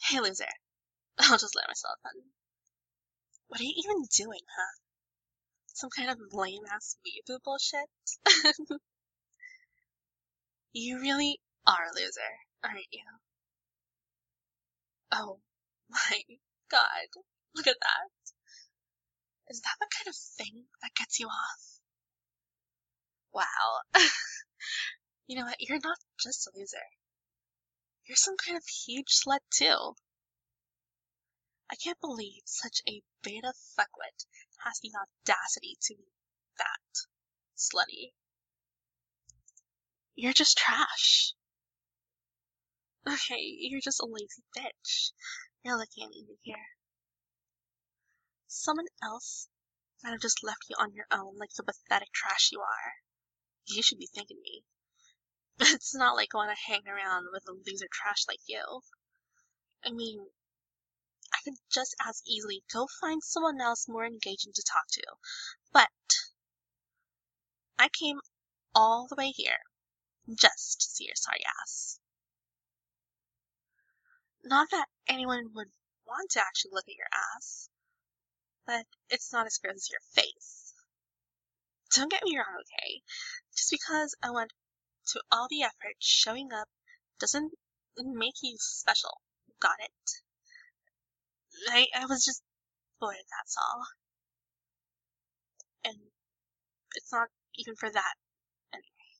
Hey, loser. I'll just let myself in. What are you even doing, huh? Some kind of lame-ass weeaboo bullshit? You really are a loser, aren't you? Oh my god. Look at that. Is that the kind of thing that gets you off? Wow. You know what? You're not just a loser. You're some kind of huge slut too. I can't believe such a beta fuckwit has the audacity to be that slutty. You're just trash. Okay, you're just a lazy bitch. You're looking at me here. Someone else might have just left you on your own like the pathetic trash you are. You should be thanking me. It's not like I want to hang around with a loser trash like you. I mean, I could just as easily go find someone else more engaging to talk to. But I came all the way here just to see your sorry ass. Not that anyone would want to actually look at your ass, but it's not as gross as your face. Don't get me wrong, okay? Just because I went to all the effort showing up doesn't make you special. Got it? I was just bored, that's all. And it's not even for that, anyway.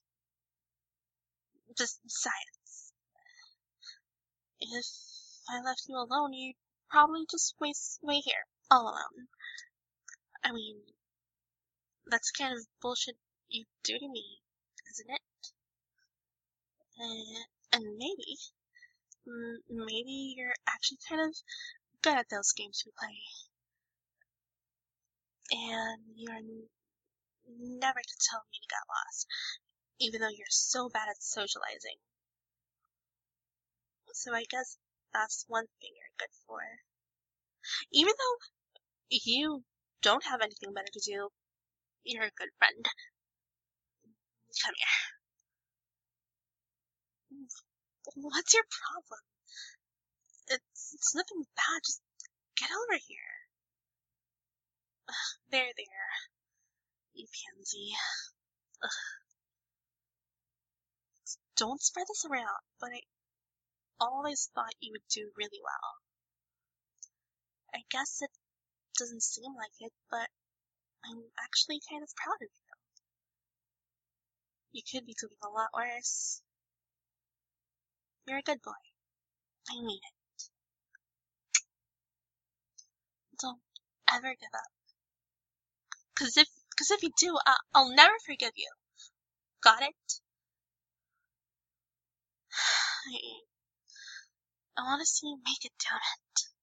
Just science. If I left you alone, you'd probably just wait here, all alone. I mean, that's kind of bullshit you do to me, isn't it? And maybe you're actually kind of good at those games we play. And you're never to tell me to get lost, even though you're so bad at socializing. So I guess that's one thing you're good for. Even though you don't have anything better to do, you're a good friend. Come here. What's your problem? It's nothing bad, just get over here. There, you pansy. Ugh. Don't spread this around, but I always thought you would do really well. I guess it doesn't seem like it, but I'm actually kind of proud of you. You could be doing a lot worse. You're a good boy. I mean it. Don't ever give up. Cause if you do, I'll never forgive you. Got it? I want to see you make it, damn it.